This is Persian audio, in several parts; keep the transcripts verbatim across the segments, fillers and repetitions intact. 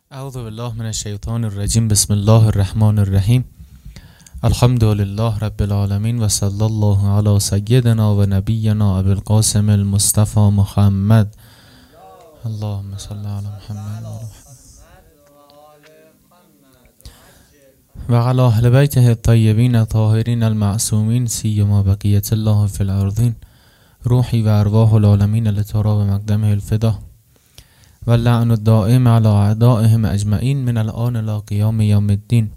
اعوذ بالله من الشیطان الرجیم. بسم الله الرحمن الرحیم. الحمد لله رب العالمین و صلی الله علی سیدنا و نبینا ابی القاسم المصطفى محمد. اللهم صل علی محمد و علی اهل بیته الطیبین الطاهرین المعصومین سیما بقیة الله فی الارضین. روحی و ارواح العالمین لتراب مقدمه الفدا و لعن الدائم على اعدائهم اجمعین من الان الى قیام یوم الدین.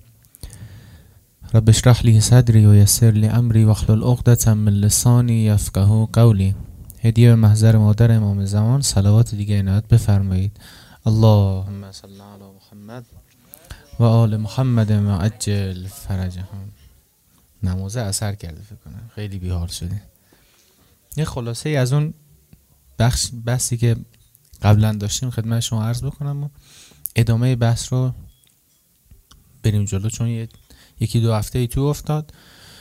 رب اشرح لی صدری و یسر لی امری واحلل عقدة من لسانی یفقهوا قولی. هدیه به محضر مادر امام زمان، صلوات دیگه عنایت بفرمایید. اللهم صل علی محمد و آل محمد و عجل فرجهم. نمازه اثر کرده فکر کنم، خیلی بیحال شده. یه خلاصه ای از اون بخش بحثی که قبلا داشتیم خدمت شما عرض بکنم و ادامه بحث رو بریم جلو، چون یه یکی دو هفته ای تو افتاد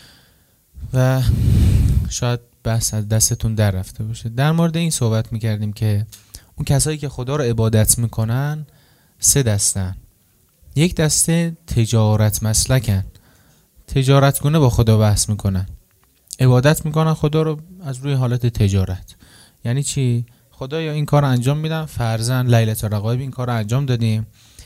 و شاید بحث از دستتون در رفته باشه. در مورد این صحبت میکردیم که اون کسایی که خدا رو عبادت میکنن سه دستن. یک دسته تجارت مسلکن، تجارت گونه با خدا بحث میکنن، عبادت میکنن خدا رو از روی حالت تجارت. یعنی چی؟ خدایا این کار رو انجام میدم، فرضاً لیلة الرغائب این کار رو انجام دادیم،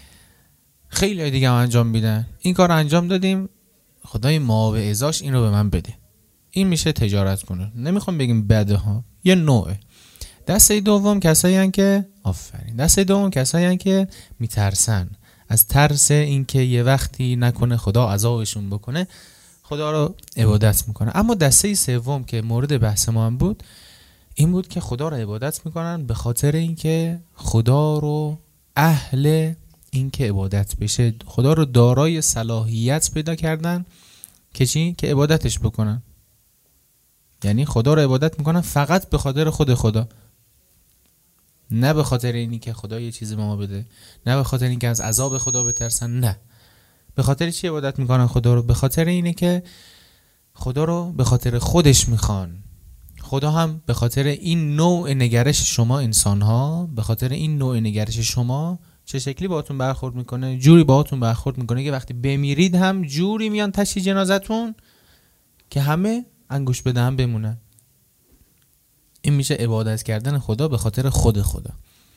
خیلی دیگه هم انجام میدن، این کار رو انجام دادیم، خدای ما به ازاش این رو به من بده. این میشه تجارت کنه. نمیخوام بگیم بده ها، یه نوعه. دسته دوم کسایی هن که آفرین دسته دوم کسایی هن که میترسن از ترس اینکه یه وقتی نکنه خدا عذابشون بکنه خدا رو عبادت میکنه. اما دسته سوم که مورد بحث ما هم بود این بود که خدا رو عبادت میکنن به خاطر اینکه خدا رو اهل اینکه عبادت بشه، خدا رو دارای صلاحیت پیدا کردن که چی؟ که عبادتش بکنن. یعنی خدا رو عبادت میکنن فقط به خاطر خود خدا، نه به خاطر اینی که خدا یه چیزی به ما بده، نه به خاطر اینکه از عذاب خدا بترسن. نه، به خاطر چی عبادت میکنن خدا رو؟ به خاطر اینه که خدا رو به خاطر خودش میخوان. خدا هم به خاطر این نوع نگرش شما انسان ها، به خاطر این نوع نگرش شما چه شکلی باهاتون برخورد میکنه؟ جوری باهاتون برخورد میکنه که وقتی بمیرید هم جوری میان تشییع جنازتون که همه انگوش به دهن بمونن. این میشه عبادت کردن خدا به خاطر خود خدا.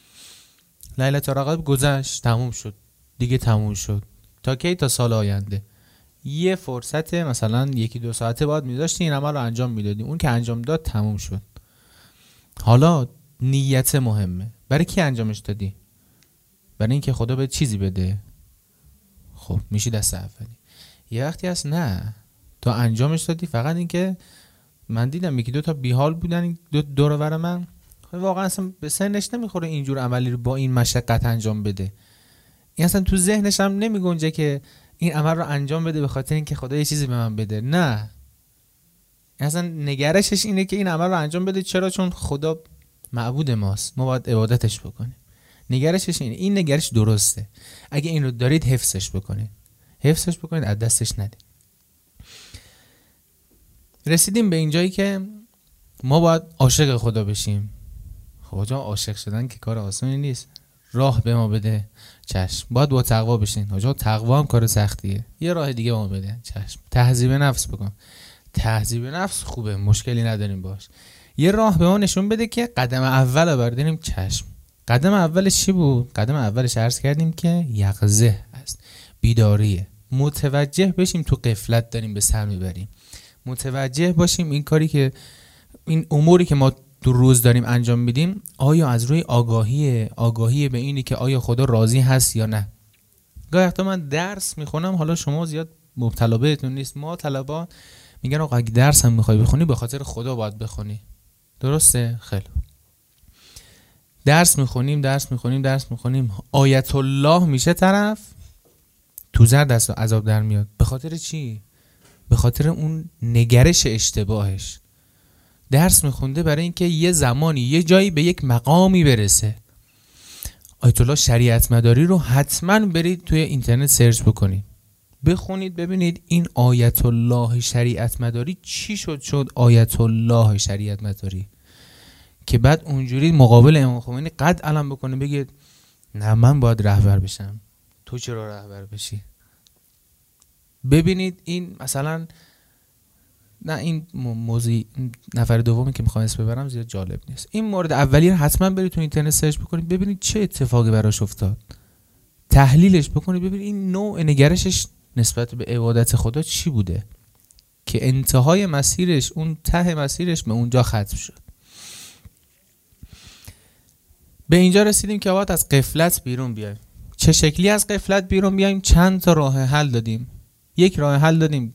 لیلة الرغائب گذشت، تموم شد دیگه، تموم شد. تا کی؟ تا سال آینده. یه فرصت مثلا یکی دو ساعته باید میذاشتی این عمل رو انجام میدادی، اون که انجام داد تموم شد. حالا نیت مهمه. برای کی انجامش دادی؟ برای اینکه خدا به چیزی بده. خب میشی دست اولی. یه وقتی هست نه، تو انجامش دادی فقط اینکه من دیدم یکی دو تا بیحال بودن دو دور و بر من، خب واقعا اصلا به سنش نمیخوره اینجور عملی رو با این مشقت انجام بده. این اصلا تو ذهنش هم نمیگنجه که این عمل رو انجام بده به خاطر اینکه خدا یه چیزی به من بده. نه، اصلا نگرشش اینه که این عمل رو انجام بده. چرا؟ چون خدا معبود ماست، ما باید عبادتش بکنیم. نگرشش اینه. این نگرش درسته. اگه این رو دارید حفظش بکنید، حفظش بکنید، از دستش ندید. رسیدیم به این جایی که ما باید عاشق خدا بشیم. خب جا عاشق شدن که کار آسانی نیست. راه به ما بده، چشم. باید با تقوا بشین. آجا تقوا هم کار سختیه. یه راه دیگه به ما بده، چشم. تهذیب نفس بکن. تهذیب نفس خوبه، مشکلی نداریم باش. یه راه به ما نشون بده که قدم اول رو برداریم، چشم. قدم اولش چی بود؟ قدم اولش عرض کردیم که یقظه است، بیداریه. متوجه بشیم تو غفلت داریم به سر میبریم. متوجه باشیم این کاری که این اموری که ما دو روز داریم انجام میدیم آیا از روی آگاهیه، آگاهی به اینی که آیا خدا راضی هست یا نه. گاهی وقتا من درس میخونم، حالا شما زیاد مبتلا بهتون نیست، ما طلبا میگن آقا اگه درس هم میخوای بخونی به خاطر خدا باید بخونی. درسته؟ خیلی درس میخونیم درس میخونیم درس میخونیم آیت الله میشه طرف تو زر دست و عذاب در میاد. به خاطر چی؟ به خاطر اون نگرش اشتباهش. درس میخونده برای اینکه یه زمانی یه جایی به یک مقامی برسه. آیت الله شریعت مداری رو حتما برید توی اینترنت سرچ بکنید، بخونید ببینید این آیت الله شریعت مداری چی شد شد آیت الله شریعت مداری که بعد اونجوری مقابل امام خمینی قد علم بکنه بگید نه من باید رهبر بشم، تو چرا رهبر بشی؟ ببینید این مثلا نه این موضوع نفر دومی که میخوام اسم ببرم زیاد جالب نیست. این مورد اولی رو حتما برید تو اینترنت سرچ بکنید ببینید چه اتفاقی براش افتاد، تحلیلش بکنید ببینید این نوع نگرشش نسبت به عبادت خدا چی بوده که انتهای مسیرش، اون ته مسیرش به اونجا ختم شد. به اینجا رسیدیم که باید از غفلت بیرون بیایم. چه شکلی از غفلت بیرون بیایم؟ چند تا راه حل دادیم. یک راه حل دادیم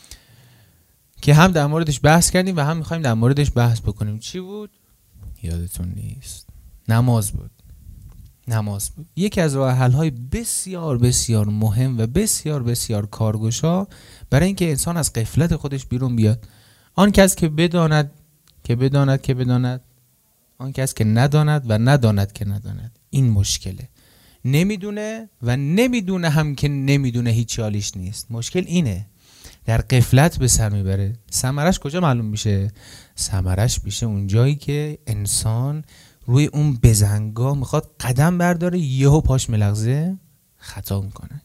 که هم در موردش بحث کردیم و هم میخوایم در موردش بحث بکنیم. چی بود؟ یادتون نیست. نماز بود. نماز بود. یکی از راه حل های بسیار بسیار مهم و بسیار بسیار کارگشا برای اینکه انسان از غفلت خودش بیرون بیاد. آن کس که بداند که بداند که بداند، آن کس که نداند و نداند که نداند. این مشکله. نمیدونه و نمیدونه هم که نمیدونه هیچ حالیش نیست. مشکل اینه. در غفلت به سر میبره. ثمرش کجا معلوم میشه؟ ثمرش میشه اون جایی که انسان روی اون بزنگاه میخواد قدم برداره، یهو پاش ملغزه خطا میکنه.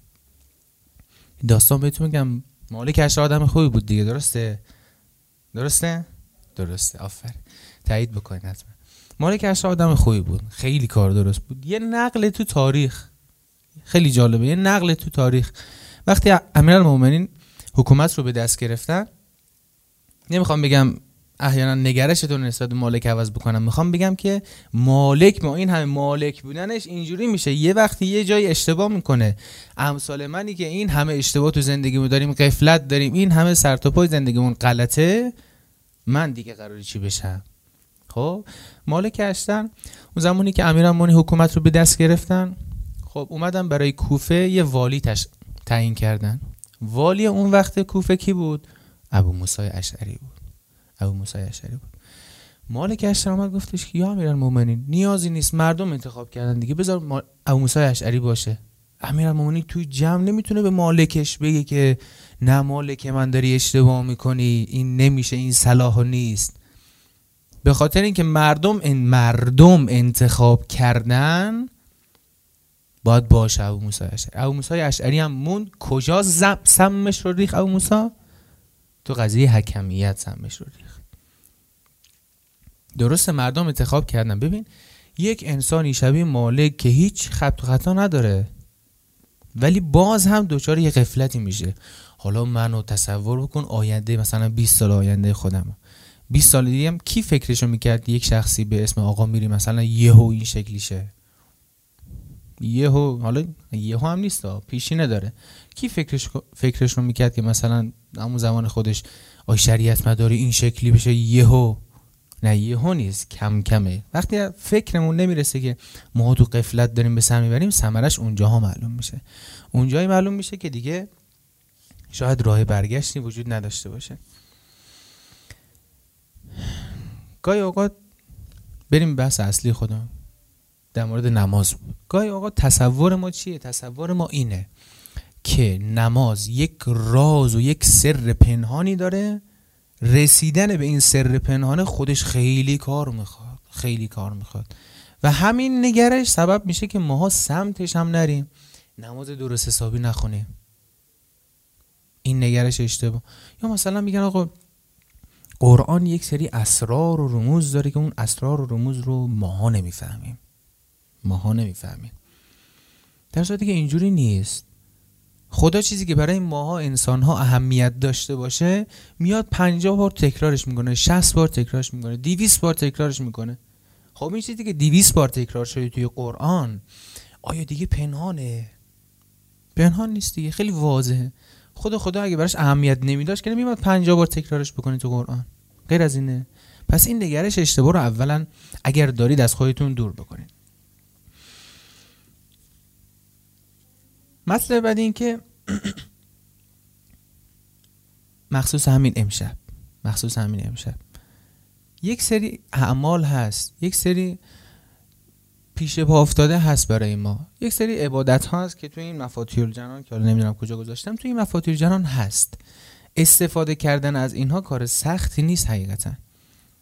داستان بهتون میگم، مالک اشتر آدم خوبی بود دیگه، درسته؟ درسته؟ درسته، آفر تایید بکنید حتما. مالک اشتر آدم خوبی بود، خیلی کار درست بود. یه نقل تو تاریخ خیلی جالبه، یه نقل تو تاریخ وقتی امیرالمومنین حکومت رو به دست گرفتن، نمیخوام بگم احیانا نگرشتون نسبت به مالک عوض بکنم، میخوام بگم که مالک ما این همه مالک بودنش اینجوری میشه یه وقتی یه جای اشتباه میکنه. امثال منی که این همه اشتباه تو زندگیمون داریم، غفلت داریم، این همه سر تا پای زندگیمون غلطه، من دیگه قراره چی بشم؟ خب مالک اشتر اون زمانی که امیرالمومنین حکومت رو به دست گرفتن، خب اومدن برای کوفه یه والی تش... تعیین کردن. والی اون وقت کوفه کی بود؟ ابو موسی اشعری بود. ابو موسی اشعری بود. مالک اشتر اومد گفتش که یا امیرالمومنین نیازی نیست، مردم انتخاب کردن دیگه، بذار ما... ابو موسی اشعری باشه. امیرالمومنین توی جمع نمیتونه به مالکش بگه که نه مالک من داری اشتباه میکنی، این نمیشه، این صلاح نیست. به خاطر اینکه مردم این مردم انتخاب کردن باید باشه ابو موسی اشعری. ابو موسی اشعری هم موند کجا زم سمش رو ریخ؟ ابو موسی تو قضیه حکمیت سمش رو ریخ. درسته مردم انتخاب کردن. ببین یک انسانی شبیه مالک که هیچ خط و خطا نداره ولی باز هم دوچار یه غفلتی میشه. حالا منو تصور بکن آینده مثلا بیست سال آینده خودم، بیست سال دیگه هم کی فکرشو میکرد یک شخصی به اسم آقا میری مثلا یهو این شکلی شه؟ یهو حالا یهو هم نیست، پیشینه داره. کی فکرش فکرش رو میکرد که مثلا همون زمان خودش آی شریعت مداری این شکلی بشه یهو؟ نه یهو نیست، کم کمه. وقتی فکرمون نمیرسه که ما تو غفلت داریم به سر میبریم، ثمرش اونجاها معلوم میشه. اونجایی معلوم میشه که دیگه شاید راه برگشتی وجود نداشته باشه. گاهی اوقات بریم بحث اصلی خودمون در مورد نماز بود. گاهی اوقات تصور ما چیه؟ تصور ما اینه که نماز یک راز و یک سر پنهانی داره، رسیدن به این سر پنهانه خودش خیلی کار میخواد، خیلی کار میخواد و همین نگرش سبب میشه که ماها سمتش هم نریم، نماز درست حسابی نخونیم. این نگرش اشتباه. یا مثلا میگن آقا قرآن یک سری اسرار و رموز داره که اون اسرار و رموز رو ماها نمیفهمیم. ماها نمیفهمیم. در صورتی که اینجوری نیست. خدا چیزی که برای ماها انسانها اهمیت داشته باشه میاد پنجاه بار تکرارش میکنه، شصت بار تکرارش میکنه، دویست بار تکرارش میکنه. خب این چیزی که دویست بار تکرار شده توی قرآن آیا دیگه پنهانه؟ پنهان نیست دیگه، خیلی واضحه. خدا خدا اگه براش اهمیت نمیداشت که نمیاد پنجاه بار تکرارش بکنه تو قرآن. غیر از اینه. پس این نگرش اشتباه رو اولا اگر دارید از خودتون دور بکنید. مطلب بعد این که مخصوص همین امشب مخصوص همین امشب یک سری اعمال هست، یک سری پیش پا افتاده هست برای ما، یک سری عبادت ها هست که توی این مفاتیح الجنان که حالا نمیدونم کجا گذاشتم، توی این مفاتیح الجنان هست. استفاده کردن از اینها کار سختی نیست حقیقتا.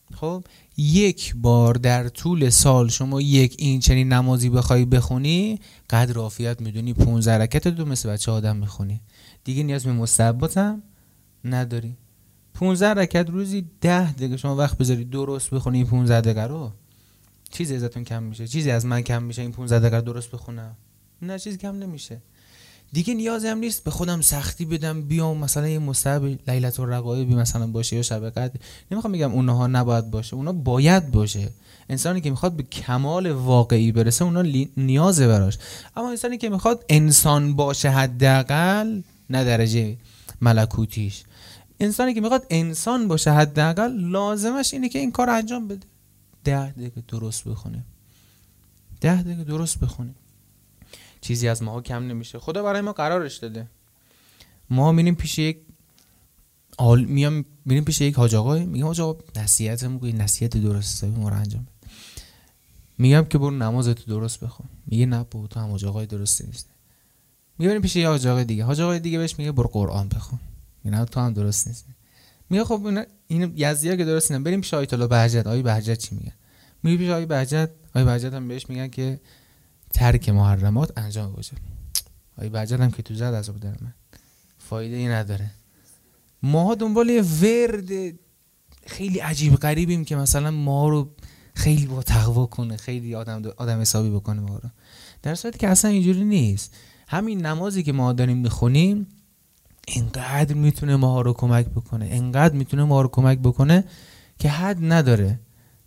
خب یک بار در طول سال شما یک این چنین نمازی بخوای بخونی، قدر عافیت میدونی، پانزده رکعت رو مثل بچه آدم میخونی دیگه، نیاز به مستحبات هم نداری. پانزده رکعت روزی ده دقیقه شما وقت بذاری درست بخونی این پانزده دقیقه رو، چیزی ازتون کم میشه؟ چیزی از من کم میشه این پانزده دقیقه درست بخونم؟ نه، چیزی کم نمیشه. دیگه نیازی هم نیست به خودم سختی بدم بیام مثلا یه مستحب لیلة الرغائب مثلا باشه یا شب قدر. نمیخوام بگم اونها نباید باشه، اونا باید باشه. انسانی که میخواد به کمال واقعی برسه اونا نیازه براش. اما انسانی که میخواد انسان باشه حداقل، نه درجه ملکوتیش، انسانی که میخواد انسان باشه حداقل لازمش اینه که این کار انجام بده. ده دقیقه درست بخونه، ده دقیقه درست بخونه، چیزی از ما کم نمیشه. خدا برای ما قرارش داده. ما میریم پیش یک آل میام میریم پیش یک حاج آقای، میگم حاج آقا نصیحتمون کو، نصیحت درست حسابی ما رو انجام بده. میگم که برو نمازت درست بخون. میگه نه بابا تو هم حاج آقای درستی نیست. میبریم پیش یک حاج آقای دیگه، حاج آقای دیگه بهش میگه برو قرآن بخون. میگه نه تو هم درست نیست. میگه خب این این یزدیا که درست نیست، بریم پیش آیت الله بهجت. آیه بهجت چی میگه؟ میگه پیش آیه بهجت، آیه بهجت هم بهش میگن که ترک محرمات انجام واجب. آیه بهجت هم که تو زد عذاب در من، فایده ای نداره. ما دنبال یه ورد خیلی عجیب غریبیم که مثلا ما رو خیلی با تقوا کنه، خیلی آدم آدم حسابی بکنه ما رو، در صورتی که اصلا اینجوری نیست. همین نمازی که ما داریم میخونیم اینقدر میتونه ما رو کمک بکنه، اینقدر میتونه ما رو کمک بکنه که حد نداره،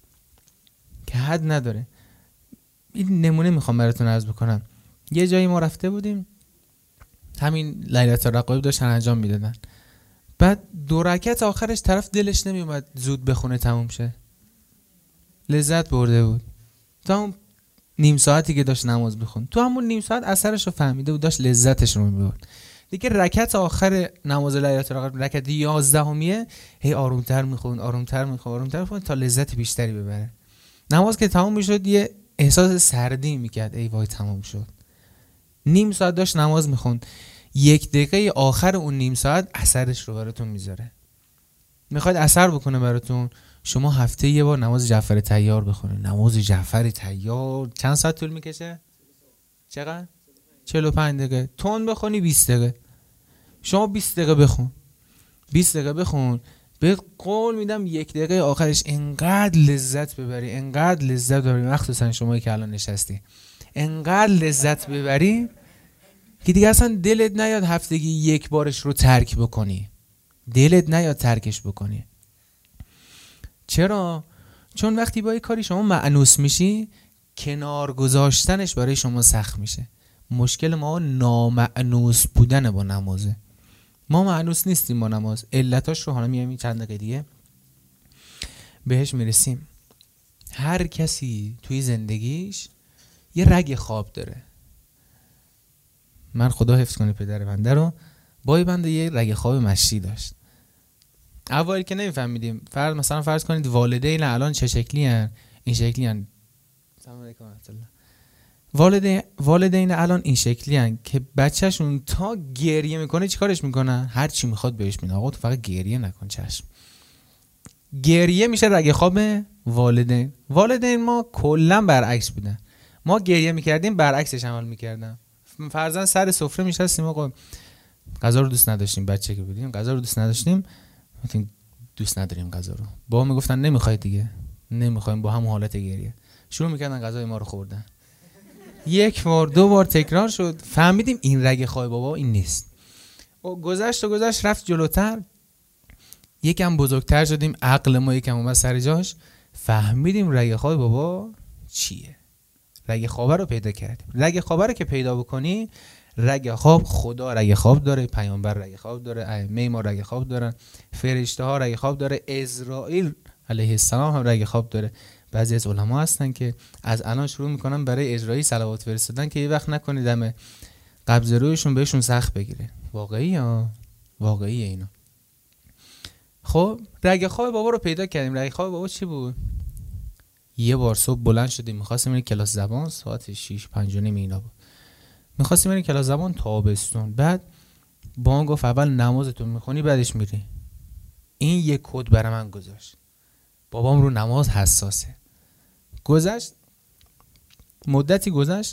که حد نداره. این نمونه میخوام براتون عرض بکنم. یه جایی ما رفته بودیم، همین لیلة الرغائب داشتن انجام میدادن. بعد دو رکعت آخرش طرف دلش نمیومد زود بخونه تموم شه، لذت برده بود. تا اون نیم ساعتی که داشت نماز بخون، تو همون نیم ساعت اثرش رو فهمیده بود، داشت لذتش رو میبرد. دیگه رکعت آخر نماز لیلة الرغائب، رکعت یازدهمیه، هی آرومتر میخوند آرومتر میخوند آرومتر میخوند تا لذت بیشتری ببره. نماز که تموم میشد یه احساس سردی میکرد، ای وای تموم شد. نیم ساعت داشت نماز میخوند، یک دقیقه آخر اون نیم ساعت اثرش رو براتون میذاره. میخواید اثر بکنه براتون، شما هفته یه بار نماز جعفر طیار بخونید. نماز جعفر طیار چند ساعت طول میکشه؟ چقدر؟ چهل و پنج دقیقه. تون بخونی بیست دقیقه. شما بیست دقیقه بخون، بیست دقیقه بخون، بهت قول میدم یک دقیقه آخرش انقدر لذت ببری، انقدر لذت ببری، مخصوصا شمایی که الان نشستی، انقدر لذت ببری که دیگه اصلا دلت نیاد هفتگی یک بارش رو ترک بکنی، دلت نیاد ترکش بکنی. چرا؟ چون وقتی با یک کاری شما مأنوس میشی، کنار گذاشتنش برای شما سخت میشه. مشکل ما نامأنوس بودن با نمازه. ما مأنوس نیستیم با نماز. علتاش رو حالا میایم چند دقیقه دیگه بهش میرسیم. هر کسی توی زندگیش یه رگ خواب داره. من خدا حفظ کنه پدر بنده رو، بای بنده یه رگ خواب مشتی داشت. اوایل که نمیفهمیدیم، فرض مثلا فرض کنید والدین الان چه شکلی هن؟ این شکلی هن. سلام علیکم و رحمت الله. والدین والدین الان این شکلی هن که بچهشون تا گریه میکنه چیکارش میکنن؟ هر چی میخواد بهش میدن. آقا تو فقط گریه نکن، چشم. گریه میشه رگ خواب والدین. والدین ما کلا برعکس بودن. ما گریه میکردیم برعکسش عمل میکردن. فرضاً سر سفره میشستیم، آقا غذا رو دوست نداشتیم، بچه که بودیم غذا رو دوست نداشتیم، گفتیم دوست نداریم غذا رو. با ما میگفتن نمیخواید دیگه، نمیخوایم، با همون حالت گریه شروع میکردن غذای ما رو خوردن. یک بار دو بار تکرار شد، فهمیدیم این رگ خواب بابا این نیست. و گذشت و گذشت رفت جلوتر، یکم بزرگتر شدیم، عقل ما یکم اومد سر جاش، فهمیدیم رگ خواب بابا چیه. رگ خواب رو پیدا کردیم. رگ خواب رو که پیدا بکنی، رگ خواب، خدا رگ خواب داره، پیامبر رگ خواب داره، ائمه ما رگ خواب دارن، فرشته ها رگ خواب داره، عزرائیل علیه السلام هم رگ خواب داره. بعضی از علما هستن که از الان شروع میکنن برای اجرایی صلوات فرستادن که یه وقت نکنید دم قبض رویشون بهشون سخت بگیره. واقعی ها، واقعی اینا. خب رگ خواب بابا رو پیدا کردیم. رگ خواب بابا چی بود؟ یه بار صبح بلند شدیم می‌خواستیم بریم کلاس زبان، ساعت شش پنج و نیم اینا بود. می‌خواستیم بریم کلاس زبان تابستون. بعد با من گفت اول نمازتون می‌خونی بعدش میری. این یک کد برای من گذاشت. بابام رو نماز حساسه. گذشت مدتی گذشت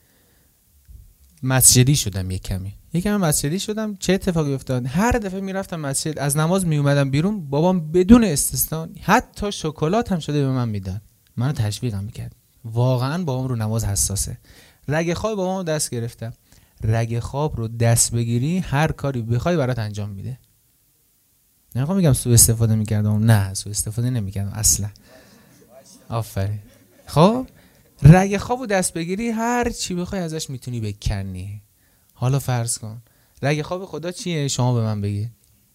مسجدی شدم، یک کمی یک کمی مسجدی شدم. چه اتفاقی افتاد؟ هر دفعه میرفتم مسجد، از نماز میومدم بیرون، بابام بدون استثنا حتی شکلات هم شده به من میداد، منو تشویقم میکرد. واقعا بابام رو نماز حساسه. رگ خواب بابامو دست گرفتم. رگ خواب رو دست بگیری هر کاری بخوای برات انجام میده. نمیخوام میگم سوء استفاده میکردم، نه سوء استفاده نمیکردم اصلا. آفرین. خب رگ خواب رو دست بگیری هر چی بخوای ازش میتونی بکنی. حالا فرض کن رگ خواب خدا چیه؟ شما به من بگی.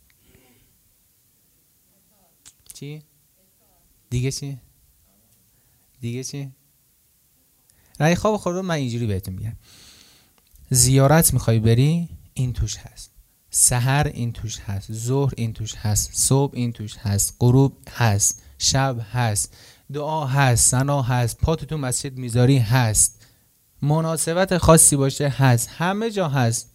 چی؟ دیگه چی؟ دیگه چی؟ رگ خواب خدا من اینجوری بهتون میگم. زیارت میخوای بری، این توش هست. سحر این توش هست، ظهر این توش هست، صبح این توش هست، غروب هست، شب هست، دعا هست، ثنا هست، پاتو تو مسجد میذاری هست، مناسبت خاصی باشه هست، همه جا هست.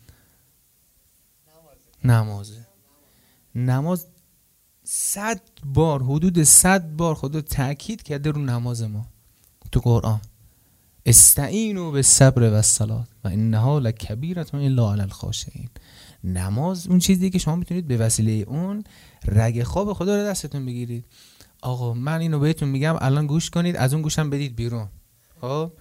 نمازه. نماز صد بار، حدود صد بار خدا تأکید کرده رو نماز ما تو قرآن. استعینوا بالصبر والصلاة و انها لکبیرة الا علی الخاشعین. نماز اون چیزی که شما میتونید به وسیله اون رگ خواب خدا رو دستتون بگیرید. آقا من اینو بهتون میگم الان گوش کنید، از اون گوشم بدید بیرون. خب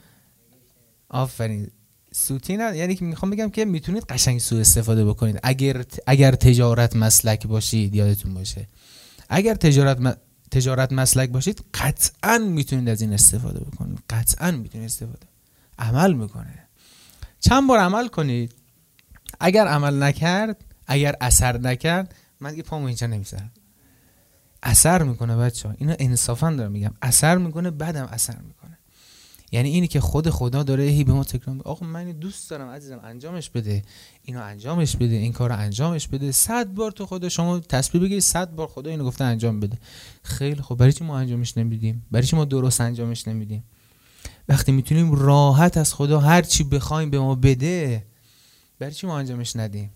آفرین. سوتی نه، یعنی که میخوام بگم که میتونید قشنگ سوء استفاده بکنید. اگر اگر تجارت مسلک باشید، یادتون باشه اگر تجارت م... تجارت مسلک باشید قطعا میتونید از این استفاده بکنید. قطعا میتونید استفاده. عمل میکنه. چند بار عمل کنید. اگر عمل نکرد، اگر اثر نکرد، من دیگه پامو اینجا نمیذارم. اثر میکنه بچه‌ها، اینو انصافا دارم میگم، اثر میکنه، بعدم اثر میکنه. یعنی اینی که خود خدا داره هی به ما تکرار میگه آقا من اینو دوست دارم عزیزم، انجامش بده، اینو انجامش بده، این کارو انجامش بده. صد بار تو خدا شما تسبیح بگید، صد بار خدا اینو گفته انجام بده. خیلی خب، برای چی ما انجامش نمیدیم؟ برای چی ما درست انجامش نمیدیم؟ وقتی میتونیم راحت از خدا هر چی بخوایم به ما بده، برای چی ما انجامش ندیم؟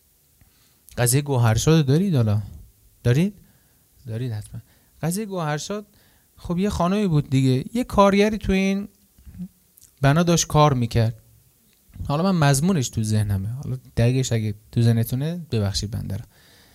قضیه گوهرشاد دارید؟ حالا دارید؟ دارید حتما. قضیه گوهرشاد خب یه خانمی بود دیگه، یه کارگری تو این بنا داشت کار میکرد. حالا من مضمونش تو ذهنمه، حالا دقیقش اگه تو ذهنتونه ببخشید بنده را.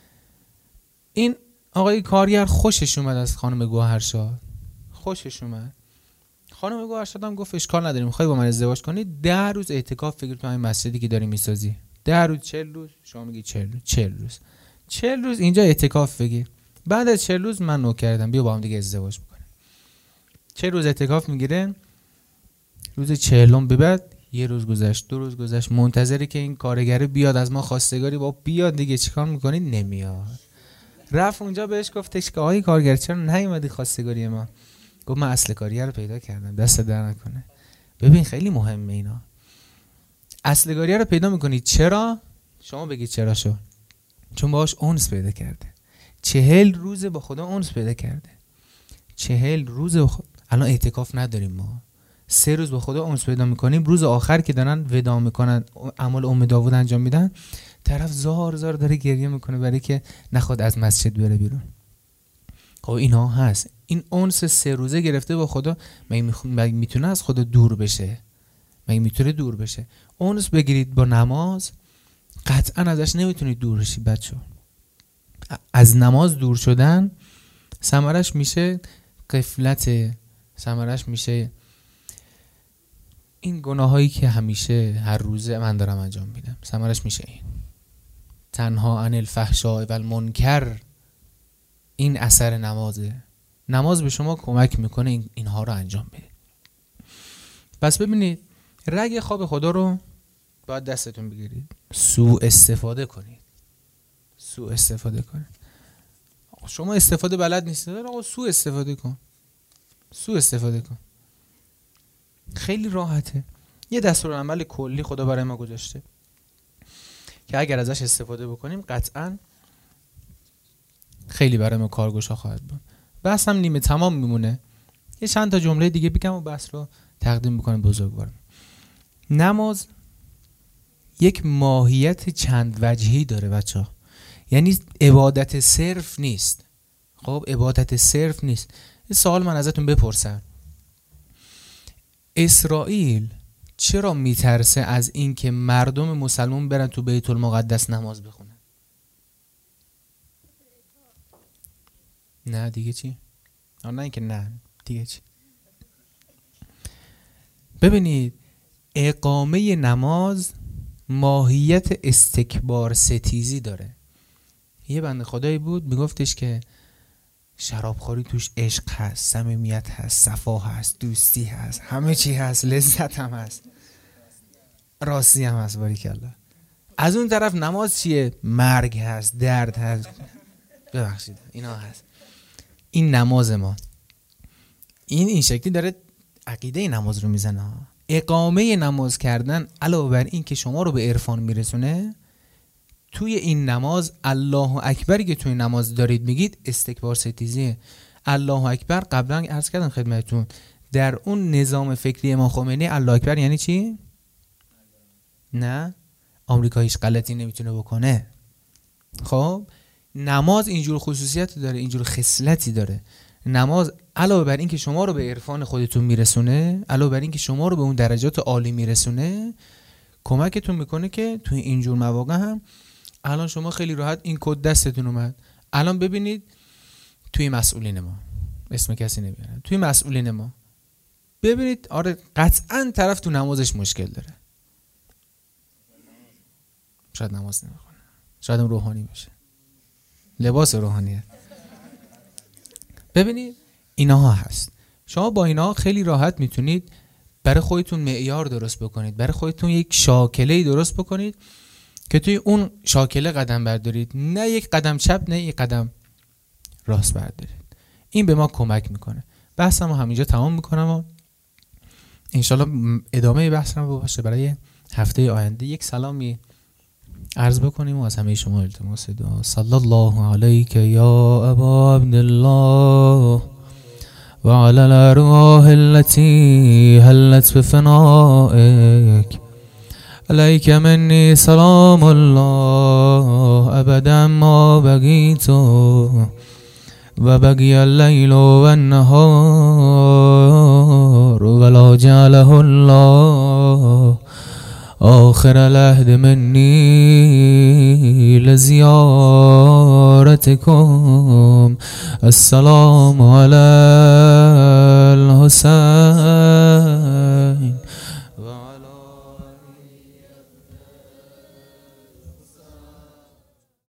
این آقای کارگر خوشش اومد از خانم گوهرشاد، خوشش اومد. خانم گوهرشاد هم گفت اشکال نداریم، میخوای با من ازدواج کنی؟ ده روز اعتکاف بگیر تو این مسجدی که داری میسازی. ده روز، چهل روز، شما میگی چهل روز، چهل روز. چهل روز اینجا اعتکاف بگیر. بعد از چهل روز من نو کردم، بیا با هم دیگه ازدواج بکنیم. چهل روز اعتکاف میگیره. روز چهلم به بعد یه روز گذشت، دو روز گذشت، منتظری که این کارگره بیاد از ما خواستگاری. با بیاد دیگه چیکار میکنی؟ نمیاد. رفت اونجا بهش گفتش که آقای کارگر چرا نیومدی خواستگاری ما؟ گفت من اصل کاریه رو پیدا کردم، دست در نکنه. ببین خیلی مهمه اینا. اصل کاریه رو پیدا میکنی. چرا؟ شما بگید چرا شو؟ چون باهاش انس پیدا کرده. چهل روز با خدا انس پیدا کرده. چهل روز با خدا. الان اعتکاف نداریم ما. سه روز با خدا انس پیدا میکنیم، روز آخر که دارن ودا میکنن، اعمال ام داوود انجام میدن، طرف زار زار داره گریه میکنه برای که نخواد از مسجد بره بیرون. خب اینا هست. این انس سه روزه گرفته با خدا، مگه میتونه از خدا دور بشه؟ مگه میتونه دور بشه؟ انس بگیرید با نماز، قطعا ازش نمیتونید دور بشی بچه. از نماز دور شدن ثمرش میشه غفلت، ثمرش میشه این گناهایی که همیشه هر روزه من دارم انجام میدم. ثمرش میشه این تنها عن الفحشاء و المنکر. این اثر نمازه. نماز به شما کمک میکنه این اینها رو انجام بده. پس ببینید رگ خواب خدا رو باید دستتون بگیرید، سوء استفاده کنید. سوء استفاده کنید. شما استفاده بلد نیستید، آقا سوء استفاده کن. سوء استفاده کن. خیلی راحته. یه دستورالعمل کلی خدا برای ما گذاشته که اگر ازش استفاده بکنیم قطعاً خیلی برای ما کارگشا خواهد بود. بحث هم نیمه تمام میمونه. یه چند تا جمله دیگه بگم و بحث رو تقدیم بکنم بزرگوارم. نماز یک ماهیت چند وجهی داره بچه‌ها. یعنی عبادت صرف نیست. خب عبادت صرف نیست. یه سوال من ازتون بپرسم، اسرائیل چرا میترسه از این که مردم مسلمان برن تو بیت المقدس نماز بخونن؟ نه دیگه چی؟ نه اینکه نه دیگه چی؟ ببینید اقامه نماز ماهیت استکبار ستیزی داره. یه بنده خدایی بود میگفتش که شرابخوری توش عشق هست، صمیمیت هست، صفا هست، دوستی هست، همه چی هست، لذت هم هست، راستی هم هست. باریکالله. از اون طرف نماز چیه؟ مرگ هست، درد هست. ببخشید اینا هست. این نماز ما این این شکلی داره عقیده نماز رو میزنه. اقامه نماز کردن علاوه بر این که شما رو به عرفان میرسونه، توی این نماز الله اکبری که توی نماز دارید میگید استکبار ستیزیه. الله اکبر قبلا عرض کردم خدمتتون، در اون نظام فکری امام خمینی الله اکبر یعنی چی؟ نه آمریکا هیچ غلطی نمیتونه بکنه. خب نماز اینجور خصوصیت داره، اینجور خصلتی داره. نماز علاوه بر این که شما رو به عرفان خودتون میرسونه، علاوه بر این که شما رو به اون درجات عالی میرسونه، کمکتون میکنه که توی اینجور مواقع هم الان شما خیلی راحت این کد دستتون اومد. الان ببینید توی مسئولین ما، اسم کسی نمیارم، توی مسئولین ما ببینید آره قطعا طرف تو نمازش مشکل داره. شاید نماز نمیخونه، شاید هم روحانی باشه، لباس روحانیه. ببینید اینها هست. شما با اینها خیلی راحت میتونید برای خودتون معیار درست بکنید، برای خودتون یک شاکله‌ای درست بکنید که توی اون شاکله قدم بردارید، نه یک قدم چپ نه یک قدم راست بردارید. این به ما کمک میکنه. بحثم رو همینجا تمام میکنم و انشالله ادامه بحثم رو باشه برای هفته آینده. یک سلامی عرض بکنیم و از همه شما التماس دعا. صلی الله علیک یا ابا عبدالله و علی الارواح التي هلت بفنائك علیک منی سلام الله ابدا ما بقیت و بقی اللیل و النهار ولا جعله الله آخر العهد منی لزیارتکم. السلام علی الحسین